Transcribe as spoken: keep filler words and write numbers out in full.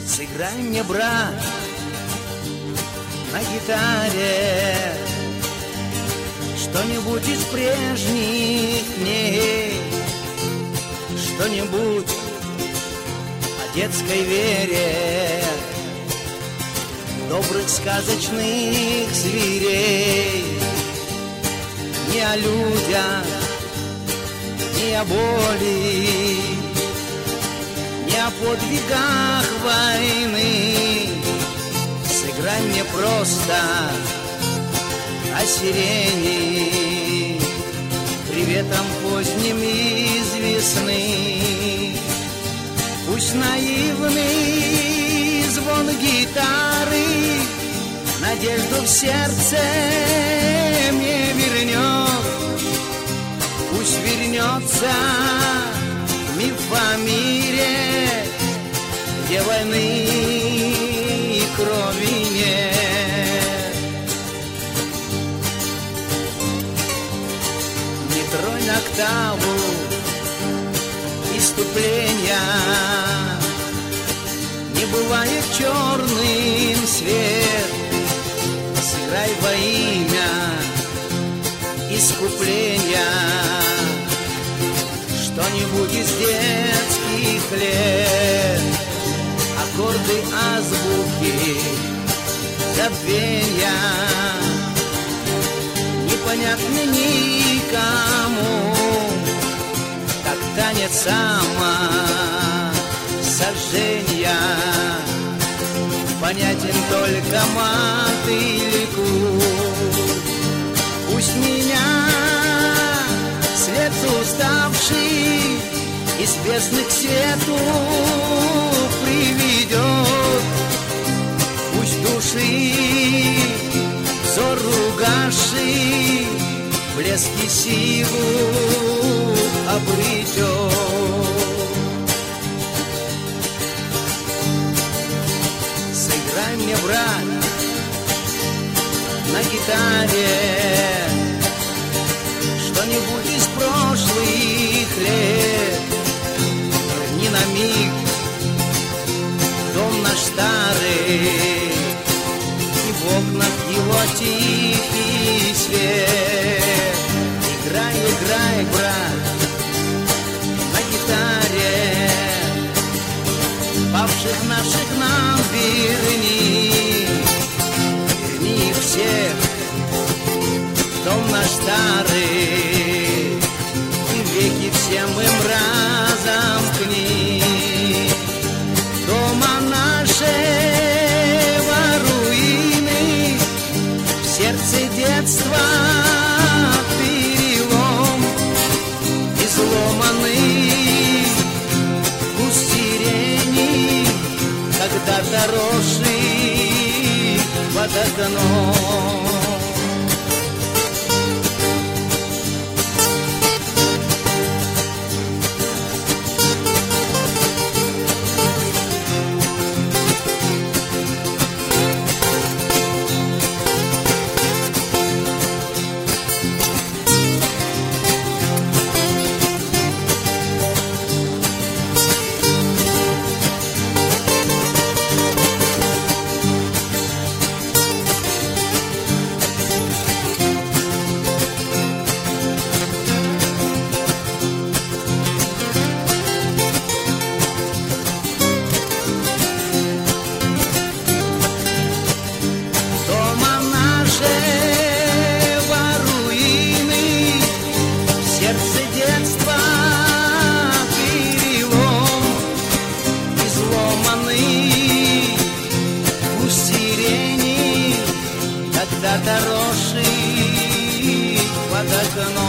Сыграй мне, брат, на гитаре что-нибудь из прежних дней, что-нибудь о детской вере, добрых сказочных зверей. Не о людях, не о боли, не о подвигах войны. Сыграй мне просто о сирени, приветом поздним из весны. Пусть наивный звон гитары надежду в сердце мне вернет. Пусть вернется миф о мире, где войны и крови нет. Не тронь октаву иступления, не бывает черным свет. Сыграй во имя искупления что-нибудь из детских лет. Аккорды азбуки забвенья непонятны никому, как танец самосожжения понятен только мотыльку. Пусть меня свет уставший из бездны к свету приведет. Пусть души взор угасший блески силу обретет. Сыграй мне, брат, на гитаре что-нибудь из прошлых лет. Верни на миг дом наш старый, и в окнах его тихий свет. Играй, играй, брат, на гитаре, павших наших нам верни. Верни их всех в дом наш старый, и веки всем им разомкни. Дома нашего руины, в сердце детства перелом изломанный. Вкус сирени, когда-то росший под окном. когда-то росший под окном.